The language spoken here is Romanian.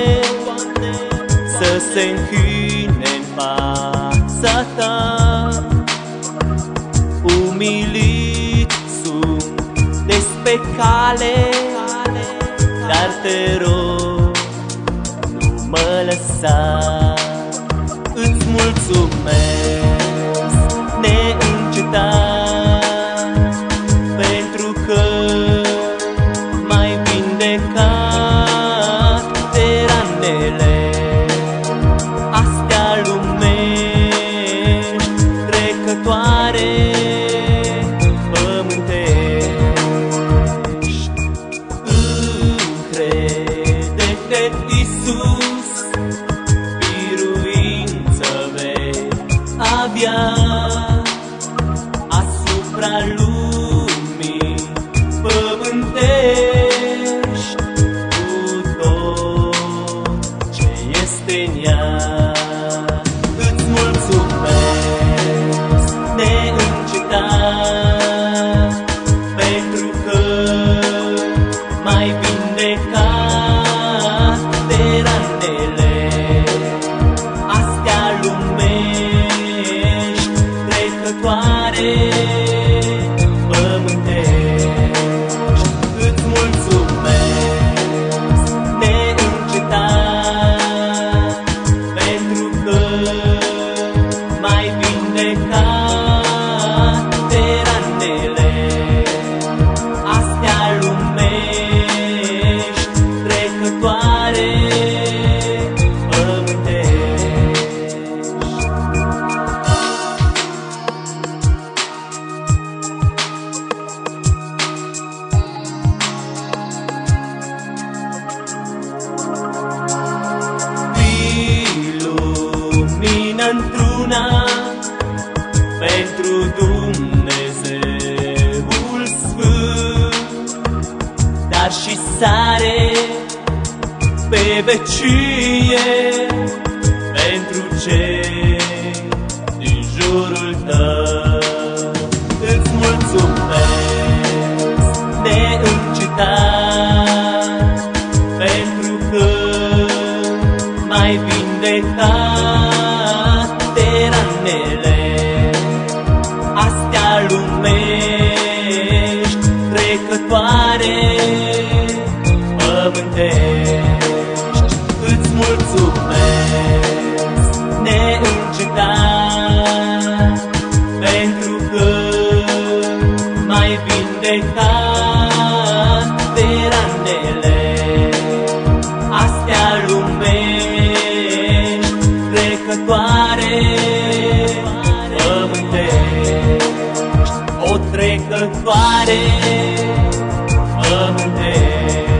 să se închine în fața ta. Umilit sunt des pe cale, dar te rog, nu mă lăsa. Îți mulțumesc neîncetat, pentru că m-ai vindecat de ranele astea lumești, trecătoare, pământești. Încrede-te, Iisus, biruință vei avea asupra lumii pământești, cu tot ce este în ea. Îți mulțumesc neîncetat, pentru că m-ai vindecat de ranele astea lumești, trecătoare, pământești. Îți mulțumesc neîncetat, pentru că m-ai vindecat de ranele astea lumești, trecătoare, într-una pentru Dumnezeul Sfânt, dar și sare pe vecie pentru cei din jurul tău. Îți mulțumesc neîncetat, pentru că m-ai vindecat de ranele astea lumești, trecătoare, pământești. Îți mulțumesc neîncetat, pentru că m-ai vindecat de ranele astea lumești, trecătoare, pământești. O trecătoare, pământești.